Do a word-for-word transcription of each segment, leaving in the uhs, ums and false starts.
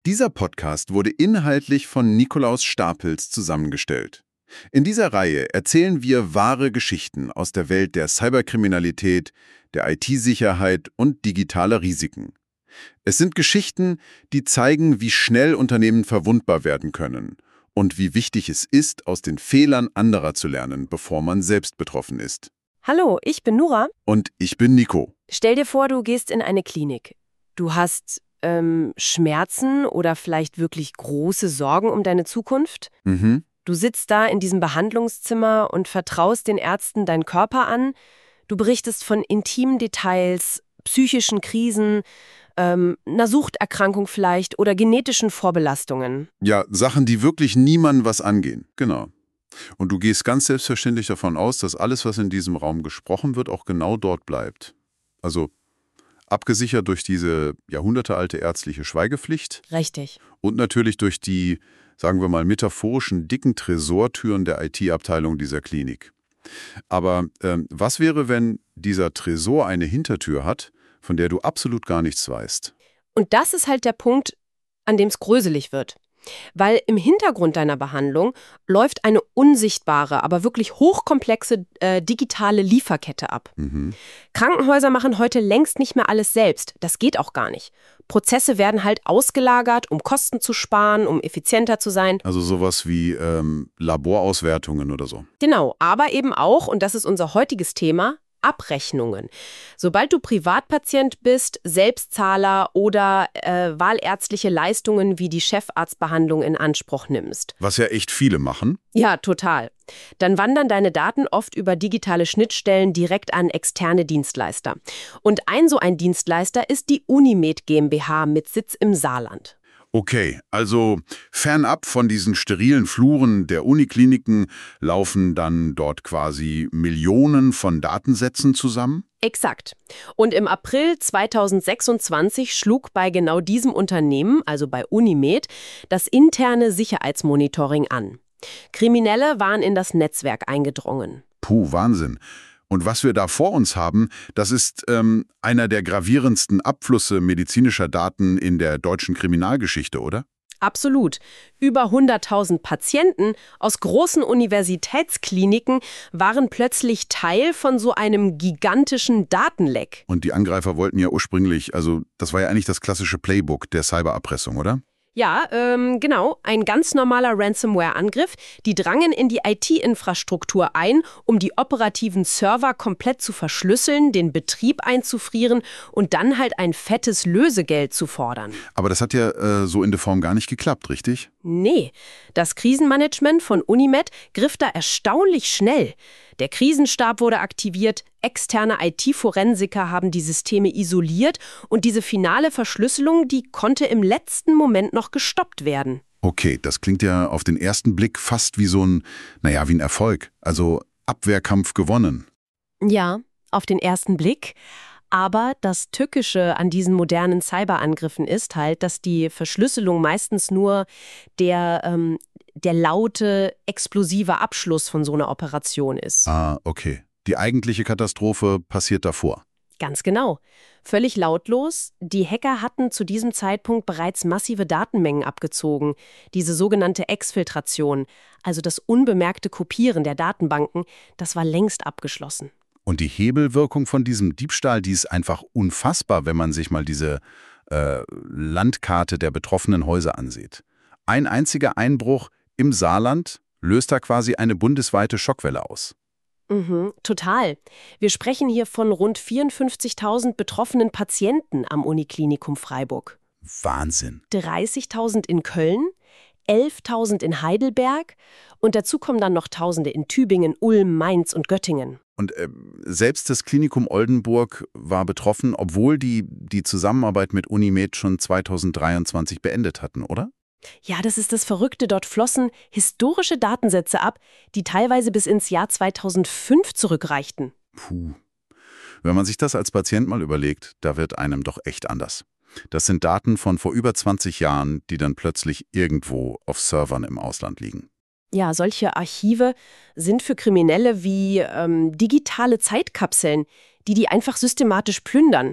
Dieser Podcast wurde inhaltlich von Nikolaus Stapels zusammengestellt. In dieser Reihe erzählen wir wahre Geschichten aus der Welt der Cyberkriminalität, der I T-Sicherheit und digitaler Risiken. Es sind Geschichten, die zeigen, wie schnell Unternehmen verwundbar werden können und wie wichtig es ist, aus den Fehlern anderer zu lernen, bevor man selbst betroffen ist. Hallo, ich bin Nora. Und ich bin Nico. Stell dir vor, du gehst in eine Klinik. Du hast ähm, Schmerzen oder vielleicht wirklich große Sorgen um deine Zukunft. Mhm. Du sitzt da in diesem Behandlungszimmer und vertraust den Ärzten deinen Körper an. Du berichtest von intimen Details, psychischen Krisen, ähm, einer Suchterkrankung vielleicht oder genetischen Vorbelastungen. Ja, Sachen, die wirklich niemandem was angehen. Genau. Und du gehst ganz selbstverständlich davon aus, dass alles, was in diesem Raum gesprochen wird, auch genau dort bleibt. Also abgesichert durch diese jahrhundertealte ärztliche Schweigepflicht. Richtig. Und natürlich durch die, sagen wir mal, metaphorischen dicken Tresortüren der I T-Abteilung dieser Klinik. Aber ähm, was wäre, wenn dieser Tresor eine Hintertür hat, von der du absolut gar nichts weißt? Und das ist halt der Punkt, an dem es gruselig wird. Weil im Hintergrund deiner Behandlung läuft eine unsichtbare, aber wirklich hochkomplexe äh, digitale Lieferkette ab. Mhm. Krankenhäuser machen heute längst nicht mehr alles selbst. Das geht auch gar nicht. Prozesse werden halt ausgelagert, um Kosten zu sparen, um effizienter zu sein. Also sowas wie ähm, Laborauswertungen oder so. Genau, aber eben auch, und das ist unser heutiges Thema, Abrechnungen. Sobald du Privatpatient bist, Selbstzahler oder äh, wahlärztliche Leistungen wie die Chefarztbehandlung in Anspruch nimmst. Was ja echt viele machen. Ja, total. Dann wandern deine Daten oft über digitale Schnittstellen direkt an externe Dienstleister. Und ein so ein Dienstleister ist die Unimed GmbH mit Sitz im Saarland. Okay, also fernab von diesen sterilen Fluren der Unikliniken laufen dann dort quasi Millionen von Datensätzen zusammen? Exakt. Und im April zweitausendsechsundzwanzig schlug bei genau diesem Unternehmen, also bei Unimed, das interne Sicherheitsmonitoring an. Kriminelle waren in das Netzwerk eingedrungen. Puh, Wahnsinn. Und was wir da vor uns haben, das ist ähm, einer der gravierendsten Abflüsse medizinischer Daten in der deutschen Kriminalgeschichte, oder? Absolut. Über hunderttausend Patienten aus großen Universitätskliniken waren plötzlich Teil von so einem gigantischen Datenleck. Und die Angreifer wollten ja ursprünglich, also das war ja eigentlich das klassische Playbook der Cybererpressung, oder? Ja, ähm, genau, ein ganz normaler Ransomware-Angriff. Die drangen in die I T-Infrastruktur ein, um die operativen Server komplett zu verschlüsseln, den Betrieb einzufrieren und dann halt ein fettes Lösegeld zu fordern. Aber das hat ja äh, so in der Form gar nicht geklappt, richtig? Nee, das Krisenmanagement von Unimed griff da erstaunlich schnell. Der Krisenstab wurde aktiviert, externe I T-Forensiker haben die Systeme isoliert und diese finale Verschlüsselung, die konnte im letzten Moment noch gestoppt werden. Okay, das klingt ja auf den ersten Blick fast wie so ein, naja, wie ein Erfolg. Also Abwehrkampf gewonnen. Ja, auf den ersten Blick. Aber das Tückische an diesen modernen Cyberangriffen ist halt, dass die Verschlüsselung meistens nur der, ähm, der laute, explosive Abschluss von so einer Operation ist. Ah, okay. Die eigentliche Katastrophe passiert davor. Ganz genau. Völlig lautlos. Die Hacker hatten zu diesem Zeitpunkt bereits massive Datenmengen abgezogen. Diese sogenannte Exfiltration, also das unbemerkte Kopieren der Datenbanken, das war längst abgeschlossen. Und die Hebelwirkung von diesem Diebstahl, die ist einfach unfassbar, wenn man sich mal diese äh, Landkarte der betroffenen Häuser ansieht. Ein einziger Einbruch im Saarland löst da quasi eine bundesweite Schockwelle aus. Mhm, total. Wir sprechen hier von rund vierundfünfzigtausend betroffenen Patienten am Uniklinikum Freiburg. Wahnsinn. dreißigtausend in Köln, elftausend in Heidelberg und dazu kommen dann noch Tausende in Tübingen, Ulm, Mainz und Göttingen. Und äh, selbst das Klinikum Oldenburg war betroffen, obwohl die die Zusammenarbeit mit Unimed schon zweitausenddreiundzwanzig beendet hatten, oder? Ja, das ist das Verrückte. Dort flossen historische Datensätze ab, die teilweise bis ins Jahr zweitausendfünf zurückreichten. Puh. Wenn man sich das als Patient mal überlegt, da wird einem doch echt anders. Das sind Daten von vor über zwanzig Jahren, die dann plötzlich irgendwo auf Servern im Ausland liegen. Ja, solche Archive sind für Kriminelle wie ähm, digitale Zeitkapseln, die die einfach systematisch plündern.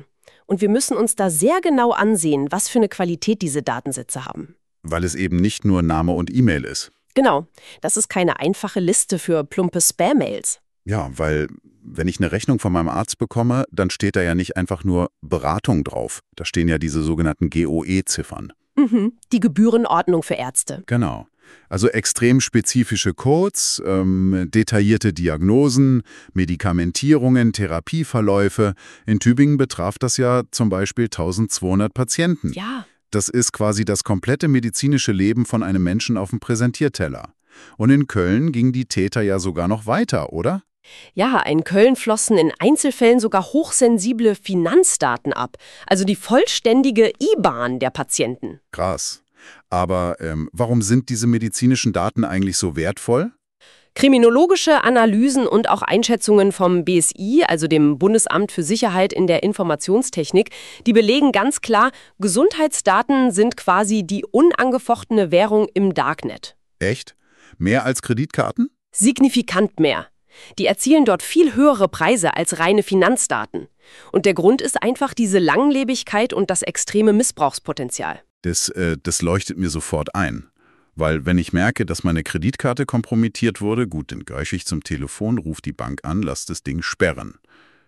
Und wir müssen uns da sehr genau ansehen, was für eine Qualität diese Datensätze haben. Weil es eben nicht nur Name und E-Mail ist. Genau, das ist keine einfache Liste für plumpe Spam-Mails. Ja, weil wenn ich eine Rechnung von meinem Arzt bekomme, dann steht da ja nicht einfach nur Beratung drauf. Da stehen ja diese sogenannten G O E-Ziffern. Mhm, die Gebührenordnung für Ärzte. Genau. Also extrem spezifische Codes, ähm, detaillierte Diagnosen, Medikamentierungen, Therapieverläufe. In Tübingen betraf das ja zum Beispiel eintausendzweihundert Patienten. Ja. Das ist quasi das komplette medizinische Leben von einem Menschen auf dem Präsentierteller. Und in Köln gingen die Täter ja sogar noch weiter, oder? Ja, in Köln flossen in Einzelfällen sogar hochsensible Finanzdaten ab. Also die vollständige I B A N der Patienten. Krass. Aber ähm, warum sind diese medizinischen Daten eigentlich so wertvoll? Kriminologische Analysen und auch Einschätzungen vom B S I, also dem Bundesamt für Sicherheit in der Informationstechnik, die belegen ganz klar, Gesundheitsdaten sind quasi die unangefochtene Währung im Darknet. Echt? Mehr als Kreditkarten? Signifikant mehr. Die erzielen dort viel höhere Preise als reine Finanzdaten. Und der Grund ist einfach diese Langlebigkeit und das extreme Missbrauchspotenzial. Das, äh, das leuchtet mir sofort ein. Weil wenn ich merke, dass meine Kreditkarte kompromittiert wurde, gut, dann greife ich zum Telefon, rufe die Bank an, lass das Ding sperren.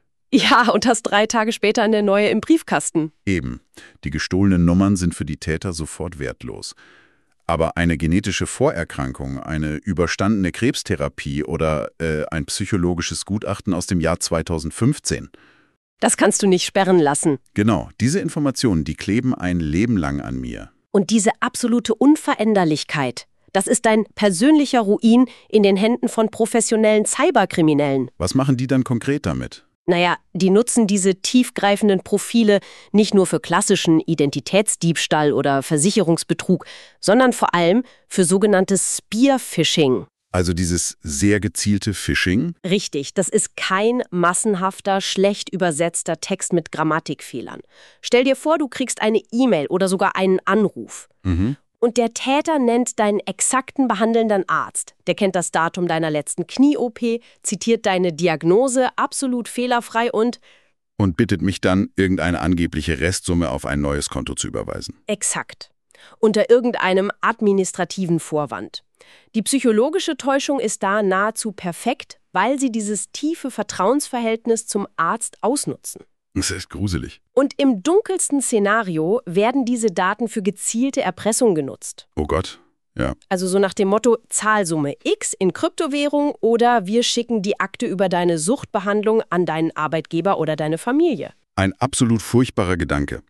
Ja, und hast drei Tage später eine neue im Briefkasten. Eben. Die gestohlenen Nummern sind für die Täter sofort wertlos. Aber eine genetische Vorerkrankung, eine überstandene Krebstherapie oder äh, ein psychologisches Gutachten aus dem Jahr zweitausendfünfzehn. Das kannst du nicht sperren lassen. Genau, diese Informationen, die kleben ein Leben lang an mir. Und diese absolute Unveränderlichkeit, das ist dein persönlicher Ruin in den Händen von professionellen Cyberkriminellen. Was machen die dann konkret damit? Naja, die nutzen diese tiefgreifenden Profile nicht nur für klassischen Identitätsdiebstahl oder Versicherungsbetrug, sondern vor allem für sogenanntes Spear-Phishing. Also dieses sehr gezielte Phishing? Richtig, das ist kein massenhafter, schlecht übersetzter Text mit Grammatikfehlern. Stell dir vor, du kriegst eine E-Mail oder sogar einen Anruf. Mhm. Und der Täter nennt deinen exakten behandelnden Arzt. Der kennt das Datum deiner letzten Knie-O P, zitiert deine Diagnose absolut fehlerfrei und... Und bittet mich dann, irgendeine angebliche Restsumme auf ein neues Konto zu überweisen. Exakt. Unter irgendeinem administrativen Vorwand. Die psychologische Täuschung ist da nahezu perfekt, weil sie dieses tiefe Vertrauensverhältnis zum Arzt ausnutzen. Das ist gruselig. Und im dunkelsten Szenario werden diese Daten für gezielte Erpressung genutzt. Oh Gott, ja. Also so nach dem Motto Zahlsumme X in Kryptowährung oder wir schicken die Akte über deine Suchtbehandlung an deinen Arbeitgeber oder deine Familie. Ein absolut furchtbarer Gedanke.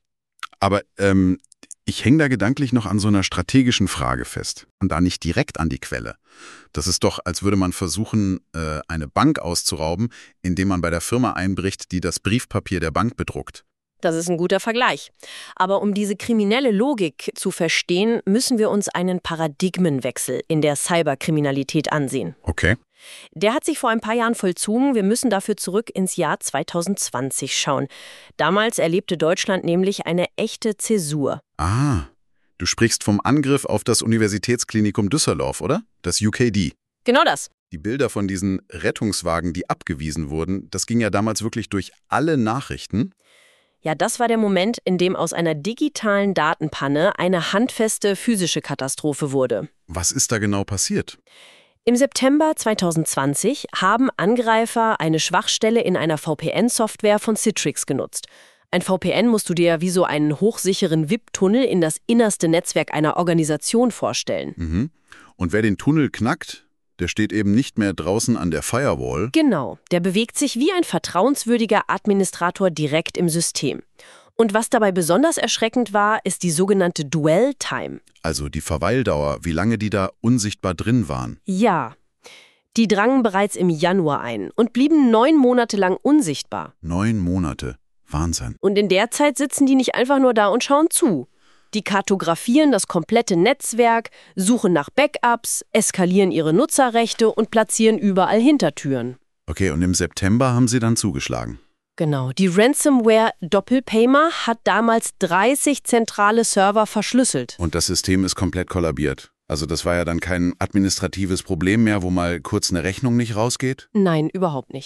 Aber ähm, ich hänge da gedanklich noch an so einer strategischen Frage fest. Und da nicht direkt an die Quelle. Das ist doch, als würde man versuchen, äh, eine Bank auszurauben, indem man bei der Firma einbricht, die das Briefpapier der Bank bedruckt. Das ist ein guter Vergleich. Aber um diese kriminelle Logik zu verstehen, müssen wir uns einen Paradigmenwechsel in der Cyberkriminalität ansehen. Okay. Der hat sich vor ein paar Jahren vollzogen. Wir müssen dafür zurück ins Jahr zweitausendzwanzig schauen. Damals erlebte Deutschland nämlich eine echte Zäsur. Ah, du sprichst vom Angriff auf das Universitätsklinikum Düsseldorf, oder? Das U K D. Genau das. Die Bilder von diesen Rettungswagen, die abgewiesen wurden, das ging ja damals wirklich durch alle Nachrichten. Ja, das war der Moment, in dem aus einer digitalen Datenpanne eine handfeste physische Katastrophe wurde. Was ist da genau passiert? Im September zweitausendzwanzig haben Angreifer eine Schwachstelle in einer V P N-Software von Citrix genutzt. Ein V P N musst du dir wie so einen hochsicheren V I P-Tunnel in das innerste Netzwerk einer Organisation vorstellen. Mhm. Und wer den Tunnel knackt, der steht eben nicht mehr draußen an der Firewall. Genau, der bewegt sich wie ein vertrauenswürdiger Administrator direkt im System. Und was dabei besonders erschreckend war, ist die sogenannte Dwell Time. Also die Verweildauer, wie lange die da unsichtbar drin waren. Ja, die drangen bereits im Januar ein und blieben neun Monate lang unsichtbar. Neun Monate. Wahnsinn. Und in der Zeit sitzen die nicht einfach nur da und schauen zu. Die kartografieren das komplette Netzwerk, suchen nach Backups, eskalieren ihre Nutzerrechte und platzieren überall Hintertüren. Okay, und im September haben sie dann zugeschlagen. Genau, die Ransomware Doppelpaymer hat damals dreißig zentrale Server verschlüsselt. Und das System ist komplett kollabiert. Also das war ja dann kein administratives Problem mehr, wo mal kurz eine Rechnung nicht rausgeht? Nein, überhaupt nicht.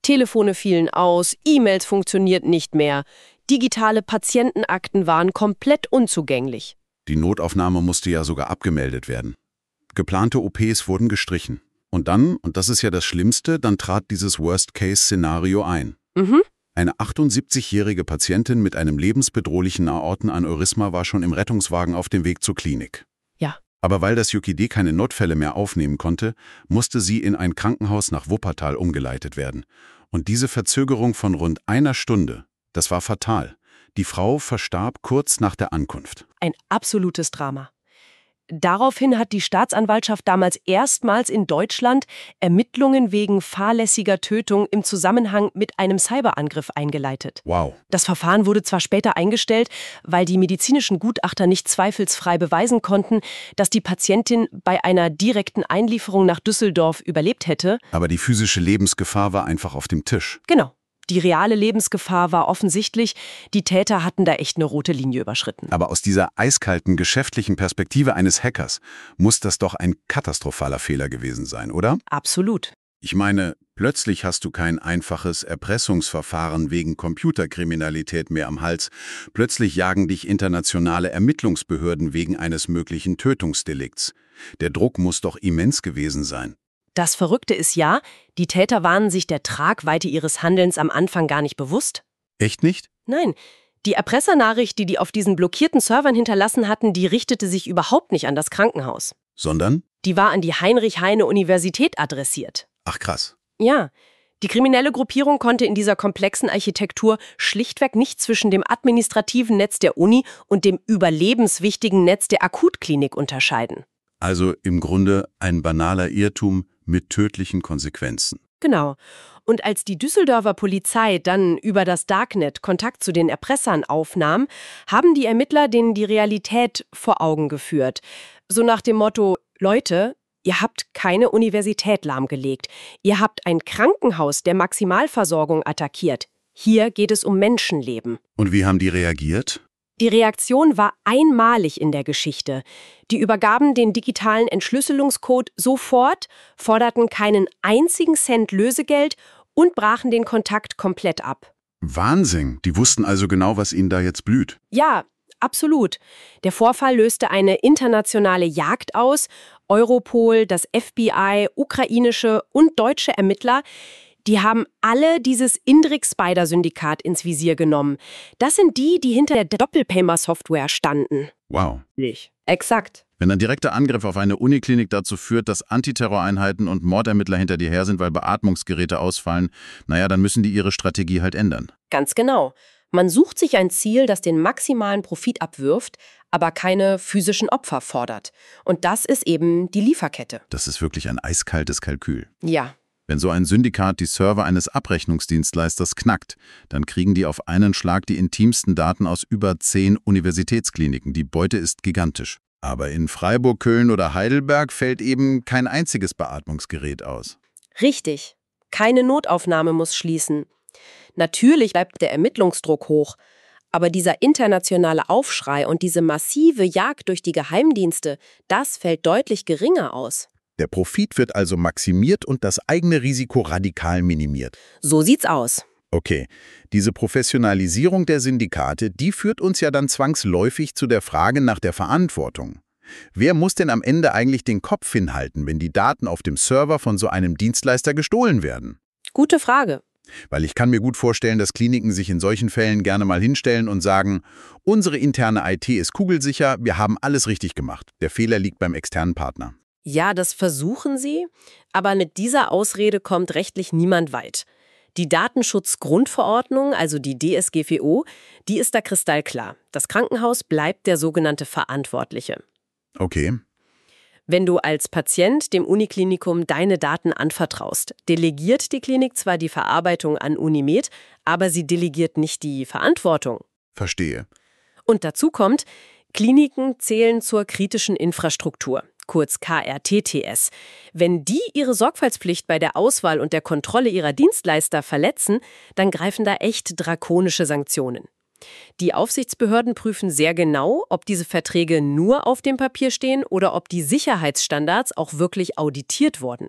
Telefone fielen aus, E-Mails funktionierten nicht mehr. Digitale Patientenakten waren komplett unzugänglich. Die Notaufnahme musste ja sogar abgemeldet werden. Geplante O Ps wurden gestrichen. Und dann, und das ist ja das Schlimmste, dann trat dieses Worst-Case-Szenario ein. Mhm. Eine achtundsiebzigjährige Patientin mit einem lebensbedrohlichen Aortenaneurysma war schon im Rettungswagen auf dem Weg zur Klinik. Ja. Aber weil das J K D keine Notfälle mehr aufnehmen konnte, musste sie in ein Krankenhaus nach Wuppertal umgeleitet werden. Und diese Verzögerung von rund einer Stunde, das war fatal. Die Frau verstarb kurz nach der Ankunft. Ein absolutes Drama. Daraufhin hat die Staatsanwaltschaft damals erstmals in Deutschland Ermittlungen wegen fahrlässiger Tötung im Zusammenhang mit einem Cyberangriff eingeleitet. Wow. Das Verfahren wurde zwar später eingestellt, weil die medizinischen Gutachter nicht zweifelsfrei beweisen konnten, dass die Patientin bei einer direkten Einlieferung nach Düsseldorf überlebt hätte. Aber die physische Lebensgefahr war einfach auf dem Tisch. Genau. Die reale Lebensgefahr war offensichtlich, die Täter hatten da echt eine rote Linie überschritten. Aber aus dieser eiskalten geschäftlichen Perspektive eines Hackers muss das doch ein katastrophaler Fehler gewesen sein, oder? Absolut. Ich meine, plötzlich hast du kein einfaches Erpressungsverfahren wegen Computerkriminalität mehr am Hals. Plötzlich jagen dich internationale Ermittlungsbehörden wegen eines möglichen Tötungsdelikts. Der Druck muss doch immens gewesen sein. Das Verrückte ist ja, die Täter waren sich der Tragweite ihres Handelns am Anfang gar nicht bewusst. Echt nicht? Nein, die Erpressernachricht, die die auf diesen blockierten Servern hinterlassen hatten, die richtete sich überhaupt nicht an das Krankenhaus. Sondern? Die war an die Heinrich-Heine-Universität adressiert. Ach krass. Ja, die kriminelle Gruppierung konnte in dieser komplexen Architektur schlichtweg nicht zwischen dem administrativen Netz der Uni und dem überlebenswichtigen Netz der Akutklinik unterscheiden. Also im Grunde ein banaler Irrtum mit tödlichen Konsequenzen. Genau. Und als die Düsseldorfer Polizei dann über das Darknet Kontakt zu den Erpressern aufnahm, haben die Ermittler denen die Realität vor Augen geführt. So nach dem Motto, Leute, ihr habt keine Universität lahmgelegt. Ihr habt ein Krankenhaus der Maximalversorgung attackiert. Hier geht es um Menschenleben. Und wie haben die reagiert? Die Reaktion war einmalig in der Geschichte. Die übergaben den digitalen Entschlüsselungscode sofort, forderten keinen einzigen Cent Lösegeld und brachen den Kontakt komplett ab. Wahnsinn! Die wussten also genau, was ihnen da jetzt blüht. Ja, absolut. Der Vorfall löste eine internationale Jagd aus. Europol, das F B I, ukrainische und deutsche Ermittler, die haben alle dieses Indrik-Spider-Syndikat ins Visier genommen. Das sind die, die hinter der Doppelpaymer-Software standen. Wow. Nicht. Exakt. Wenn ein direkter Angriff auf eine Uniklinik dazu führt, dass Antiterroreinheiten und Mordermittler hinter dir her sind, weil Beatmungsgeräte ausfallen, naja, dann müssen die ihre Strategie halt ändern. Ganz genau. Man sucht sich ein Ziel, das den maximalen Profit abwirft, aber keine physischen Opfer fordert. Und das ist eben die Lieferkette. Das ist wirklich ein eiskaltes Kalkül. Ja. Wenn so ein Syndikat die Server eines Abrechnungsdienstleisters knackt, dann kriegen die auf einen Schlag die intimsten Daten aus über zehn Universitätskliniken. Die Beute ist gigantisch. Aber in Freiburg, Köln oder Heidelberg fällt eben kein einziges Beatmungsgerät aus. Richtig. Keine Notaufnahme muss schließen. Natürlich bleibt der Ermittlungsdruck hoch. Aber dieser internationale Aufschrei und diese massive Jagd durch die Geheimdienste, das fällt deutlich geringer aus. Der Profit wird also maximiert und das eigene Risiko radikal minimiert. So sieht's aus. Okay, diese Professionalisierung der Syndikate, die führt uns ja dann zwangsläufig zu der Frage nach der Verantwortung. Wer muss denn am Ende eigentlich den Kopf hinhalten, wenn die Daten auf dem Server von so einem Dienstleister gestohlen werden? Gute Frage. Weil ich kann mir gut vorstellen, dass Kliniken sich in solchen Fällen gerne mal hinstellen und sagen, unsere interne I T ist kugelsicher, wir haben alles richtig gemacht. Der Fehler liegt beim externen Partner. Ja, das versuchen sie, aber mit dieser Ausrede kommt rechtlich niemand weit. Die Datenschutzgrundverordnung, also die D S G V O, die ist da kristallklar. Das Krankenhaus bleibt der sogenannte Verantwortliche. Okay. Wenn du als Patient dem Uniklinikum deine Daten anvertraust, delegiert die Klinik zwar die Verarbeitung an Unimed, aber sie delegiert nicht die Verantwortung. Verstehe. Und dazu kommt, Kliniken zählen zur kritischen Infrastruktur, kurz K R T T S. Wenn die ihre Sorgfaltspflicht bei der Auswahl und der Kontrolle ihrer Dienstleister verletzen, dann greifen da echt drakonische Sanktionen. Die Aufsichtsbehörden prüfen sehr genau, ob diese Verträge nur auf dem Papier stehen oder ob die Sicherheitsstandards auch wirklich auditiert wurden.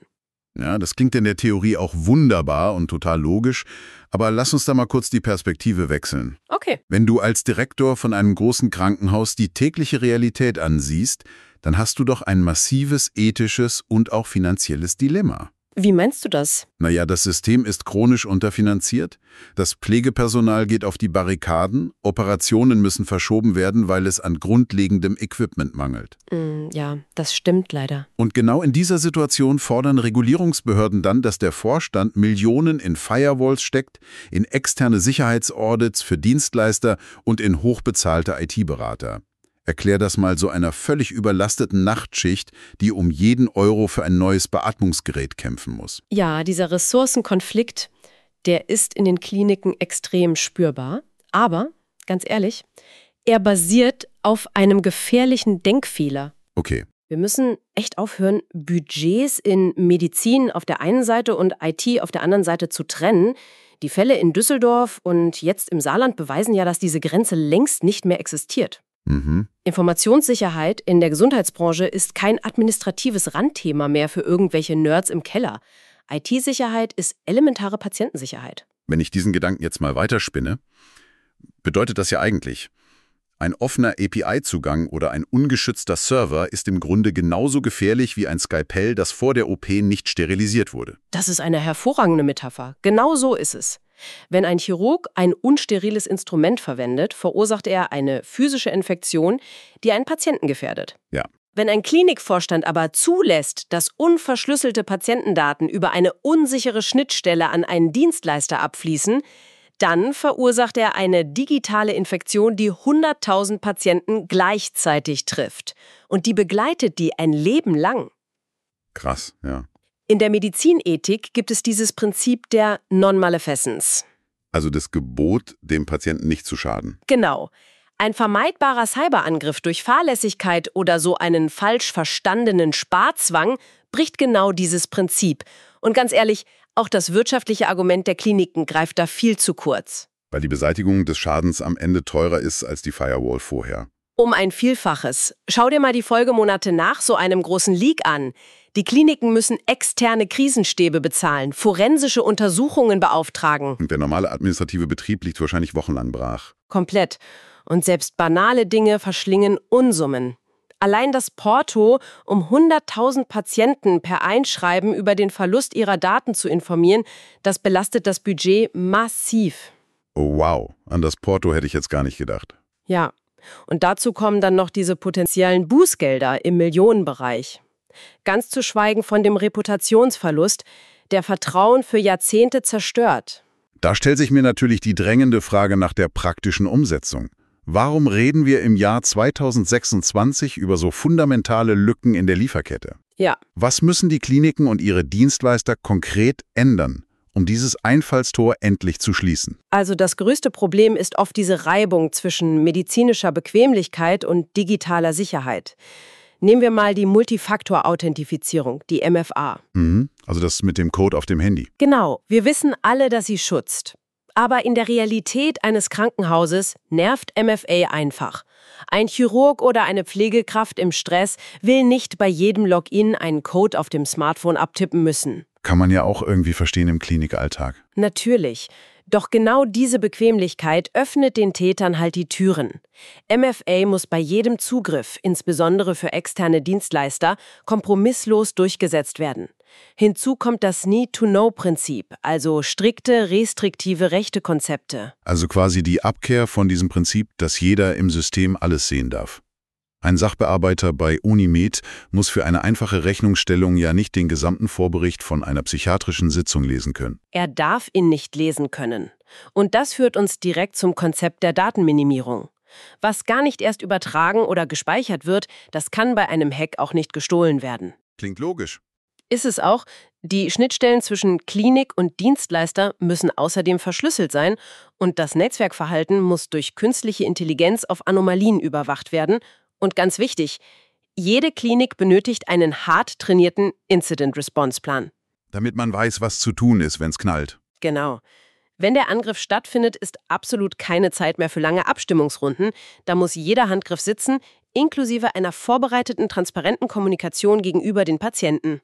Ja, das klingt in der Theorie auch wunderbar und total logisch, aber lass uns da mal kurz die Perspektive wechseln. Okay. Wenn du als Direktor von einem großen Krankenhaus die tägliche Realität ansiehst, dann hast du doch ein massives ethisches und auch finanzielles Dilemma. Wie meinst du das? Naja, das System ist chronisch unterfinanziert, das Pflegepersonal geht auf die Barrikaden, Operationen müssen verschoben werden, weil es an grundlegendem Equipment mangelt. Mm, ja, das stimmt leider. Und genau in dieser Situation fordern Regulierungsbehörden dann, dass der Vorstand Millionen in Firewalls steckt, in externe Sicherheitsaudits für Dienstleister und in hochbezahlte I T-Berater. Erklär das mal so einer völlig überlasteten Nachtschicht, die um jeden Euro für ein neues Beatmungsgerät kämpfen muss. Ja, dieser Ressourcenkonflikt, der ist in den Kliniken extrem spürbar. Aber, ganz ehrlich, er basiert auf einem gefährlichen Denkfehler. Okay. Wir müssen echt aufhören, Budgets in Medizin auf der einen Seite und I T auf der anderen Seite zu trennen. Die Fälle in Düsseldorf und jetzt im Saarland beweisen ja, dass diese Grenze längst nicht mehr existiert. Mhm. Informationssicherheit in der Gesundheitsbranche ist kein administratives Randthema mehr für irgendwelche Nerds im Keller. I T-Sicherheit ist elementare Patientensicherheit. Wenn ich diesen Gedanken jetzt mal weiterspinne, bedeutet das ja eigentlich, ein offener A P I-Zugang oder ein ungeschützter Server ist im Grunde genauso gefährlich wie ein Skalpell, das vor der O P nicht sterilisiert wurde. Das ist eine hervorragende Metapher. Genau so ist es. Wenn ein Chirurg ein unsteriles Instrument verwendet, verursacht er eine physische Infektion, die einen Patienten gefährdet. Ja. Wenn ein Klinikvorstand aber zulässt, dass unverschlüsselte Patientendaten über eine unsichere Schnittstelle an einen Dienstleister abfließen, dann verursacht er eine digitale Infektion, die hunderttausend Patienten gleichzeitig trifft. Und die begleitet die ein Leben lang. Krass, ja. In der Medizinethik gibt es dieses Prinzip der Non-Malefacence. Also das Gebot, dem Patienten nicht zu schaden. Genau. Ein vermeidbarer Cyberangriff durch Fahrlässigkeit oder so einen falsch verstandenen Sparzwang bricht genau dieses Prinzip. Und ganz ehrlich, auch das wirtschaftliche Argument der Kliniken greift da viel zu kurz. Weil die Beseitigung des Schadens am Ende teurer ist als die Firewall vorher. Um ein Vielfaches. Schau dir mal die Folgemonate nach so einem großen Leak an. Die Kliniken müssen externe Krisenstäbe bezahlen, forensische Untersuchungen beauftragen. Und der normale administrative Betrieb liegt wahrscheinlich wochenlang brach. Komplett. Und selbst banale Dinge verschlingen Unsummen. Allein das Porto, um hunderttausend Patienten per Einschreiben über den Verlust ihrer Daten zu informieren, das belastet das Budget massiv. Oh wow, an das Porto hätte ich jetzt gar nicht gedacht. Ja, und dazu kommen dann noch diese potenziellen Bußgelder im Millionenbereich. Ganz zu schweigen von dem Reputationsverlust, der Vertrauen für Jahrzehnte zerstört. Da stellt sich mir natürlich die drängende Frage nach der praktischen Umsetzung. Warum reden wir im Jahr zweitausendsechsundzwanzig über so fundamentale Lücken in der Lieferkette? Ja. Was müssen die Kliniken und ihre Dienstleister konkret ändern, um dieses Einfallstor endlich zu schließen? Also das größte Problem ist oft diese Reibung zwischen medizinischer Bequemlichkeit und digitaler Sicherheit. Nehmen wir mal die Multifaktor-Authentifizierung, die M F A. Mhm, also das mit dem Code auf dem Handy. Genau, wir wissen alle, dass sie schützt. Aber in der Realität eines Krankenhauses nervt M F A einfach. Ein Chirurg oder eine Pflegekraft im Stress will nicht bei jedem Login einen Code auf dem Smartphone abtippen müssen. Kann man ja auch irgendwie verstehen im Klinikalltag. Natürlich. Doch genau diese Bequemlichkeit öffnet den Tätern halt die Türen. M F A muss bei jedem Zugriff, insbesondere für externe Dienstleister, kompromisslos durchgesetzt werden. Hinzu kommt das Need-to-Know-Prinzip, also strikte, restriktive Rechtekonzepte. Also quasi die Abkehr von diesem Prinzip, dass jeder im System alles sehen darf. Ein Sachbearbeiter bei Unimed muss für eine einfache Rechnungsstellung ja nicht den gesamten Vorbericht von einer psychiatrischen Sitzung lesen können. Er darf ihn nicht lesen können. Und das führt uns direkt zum Konzept der Datenminimierung. Was gar nicht erst übertragen oder gespeichert wird, das kann bei einem Hack auch nicht gestohlen werden. Klingt logisch. Ist es auch, die Schnittstellen zwischen Klinik und Dienstleister müssen außerdem verschlüsselt sein und das Netzwerkverhalten muss durch künstliche Intelligenz auf Anomalien überwacht werden. Und ganz wichtig, jede Klinik benötigt einen hart trainierten Incident-Response-Plan. Damit man weiß, was zu tun ist, wenn es knallt. Genau. Wenn der Angriff stattfindet, ist absolut keine Zeit mehr für lange Abstimmungsrunden. Da muss jeder Handgriff sitzen, inklusive einer vorbereiteten, transparenten Kommunikation gegenüber den Patienten.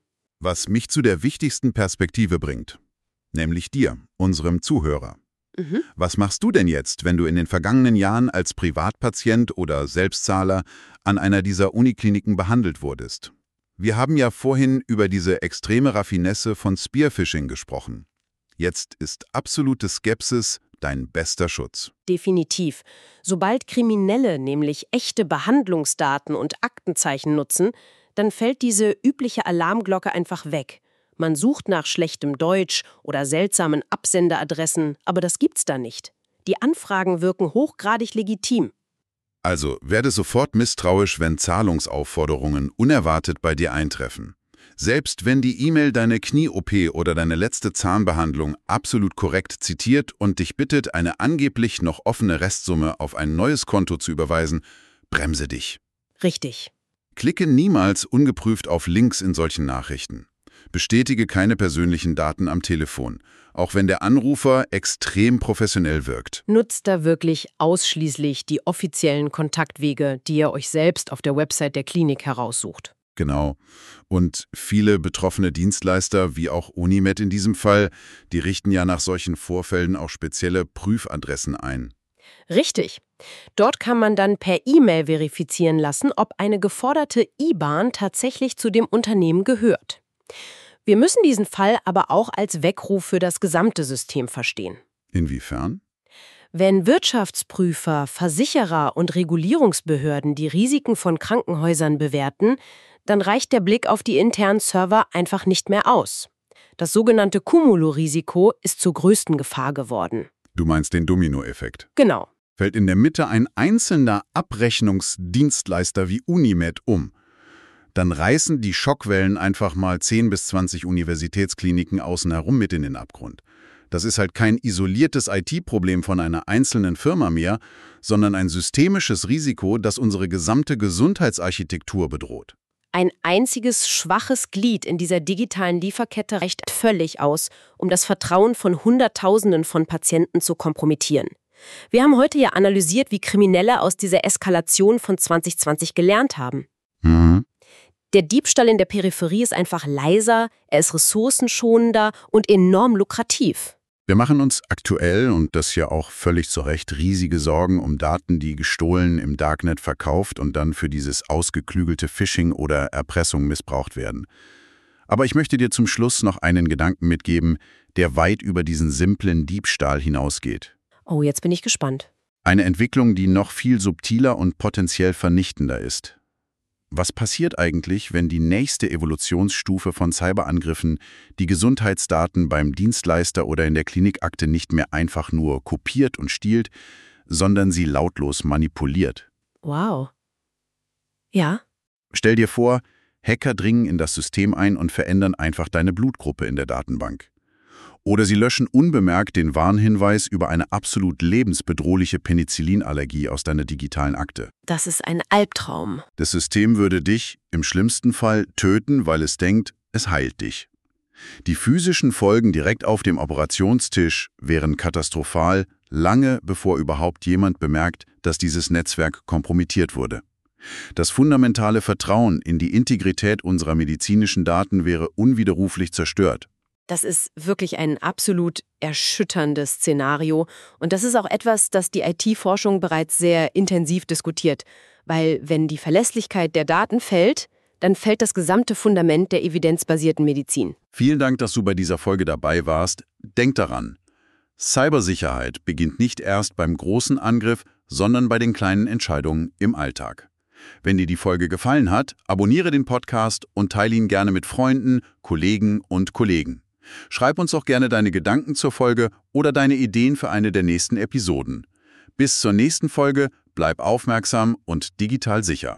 Was mich zu der wichtigsten Perspektive bringt, nämlich dir, unserem Zuhörer. Mhm. Was machst du denn jetzt, wenn du in den vergangenen Jahren als Privatpatient oder Selbstzahler an einer dieser Unikliniken behandelt wurdest? Wir haben ja vorhin über diese extreme Raffinesse von Spearphishing gesprochen. Jetzt ist absolute Skepsis dein bester Schutz. Definitiv. Sobald Kriminelle nämlich echte Behandlungsdaten und Aktenzeichen nutzen, dann fällt diese übliche Alarmglocke einfach weg. Man sucht nach schlechtem Deutsch oder seltsamen Absenderadressen, aber das gibt's da nicht. Die Anfragen wirken hochgradig legitim. Also werde sofort misstrauisch, wenn Zahlungsaufforderungen unerwartet bei dir eintreffen. Selbst wenn die E-Mail deine Knie-O P oder deine letzte Zahnbehandlung absolut korrekt zitiert und dich bittet, eine angeblich noch offene Restsumme auf ein neues Konto zu überweisen, bremse dich. Richtig. Klicke niemals ungeprüft auf Links in solchen Nachrichten. Bestätige keine persönlichen Daten am Telefon, auch wenn der Anrufer extrem professionell wirkt. Nutzt da wirklich ausschließlich die offiziellen Kontaktwege, die ihr euch selbst auf der Website der Klinik heraussucht. Genau. Und viele betroffene Dienstleister, wie auch Unimed in diesem Fall, die richten ja nach solchen Vorfällen auch spezielle Prüfadressen ein. Richtig. Dort kann man dann per E-Mail verifizieren lassen, ob eine geforderte I B A N tatsächlich zu dem Unternehmen gehört. Wir müssen diesen Fall aber auch als Weckruf für das gesamte System verstehen. Inwiefern? Wenn Wirtschaftsprüfer, Versicherer und Regulierungsbehörden die Risiken von Krankenhäusern bewerten, dann reicht der Blick auf die internen Server einfach nicht mehr aus. Das sogenannte Cumulo-Risiko ist zur größten Gefahr geworden. Du meinst den Dominoeffekt. Genau. Fällt in der Mitte ein einzelner Abrechnungsdienstleister wie Unimed um, dann reißen die Schockwellen einfach mal zehn bis zwanzig Universitätskliniken außen herum mit in den Abgrund. Das ist halt kein isoliertes I T-Problem von einer einzelnen Firma mehr, sondern ein systemisches Risiko, das unsere gesamte Gesundheitsarchitektur bedroht. Ein einziges schwaches Glied in dieser digitalen Lieferkette reicht völlig aus, um das Vertrauen von Hunderttausenden von Patienten zu kompromittieren. Wir haben heute ja analysiert, wie Kriminelle aus dieser Eskalation von zwanzig zwanzig gelernt haben. Mhm. Der Diebstahl in der Peripherie ist einfach leiser, er ist ressourcenschonender und enorm lukrativ. Wir machen uns aktuell, und das ja auch völlig zu Recht, riesige Sorgen um Daten, die gestohlen im Darknet verkauft und dann für dieses ausgeklügelte Phishing oder Erpressung missbraucht werden. Aber ich möchte dir zum Schluss noch einen Gedanken mitgeben, der weit über diesen simplen Diebstahl hinausgeht. Oh, jetzt bin ich gespannt. Eine Entwicklung, die noch viel subtiler und potenziell vernichtender ist. Was passiert eigentlich, wenn die nächste Evolutionsstufe von Cyberangriffen die Gesundheitsdaten beim Dienstleister oder in der Klinikakte nicht mehr einfach nur kopiert und stiehlt, sondern sie lautlos manipuliert? Wow. Ja? Stell dir vor, Hacker dringen in das System ein und verändern einfach deine Blutgruppe in der Datenbank. Oder sie löschen unbemerkt den Warnhinweis über eine absolut lebensbedrohliche Penicillinallergie aus deiner digitalen Akte. Das ist ein Albtraum. Das System würde dich, im schlimmsten Fall, töten, weil es denkt, es heilt dich. Die physischen Folgen direkt auf dem Operationstisch wären katastrophal, lange bevor überhaupt jemand bemerkt, dass dieses Netzwerk kompromittiert wurde. Das fundamentale Vertrauen in die Integrität unserer medizinischen Daten wäre unwiderruflich zerstört. Das ist wirklich ein absolut erschütterndes Szenario. Und das ist auch etwas, das die I T-Forschung bereits sehr intensiv diskutiert. Weil wenn die Verlässlichkeit der Daten fällt, dann fällt das gesamte Fundament der evidenzbasierten Medizin. Vielen Dank, dass du bei dieser Folge dabei warst. Denk daran, Cybersicherheit beginnt nicht erst beim großen Angriff, sondern bei den kleinen Entscheidungen im Alltag. Wenn dir die Folge gefallen hat, abonniere den Podcast und teile ihn gerne mit Freunden, Kollegen und Kollegen. Schreib uns auch gerne deine Gedanken zur Folge oder deine Ideen für eine der nächsten Episoden. Bis zur nächsten Folge, bleib aufmerksam und digital sicher.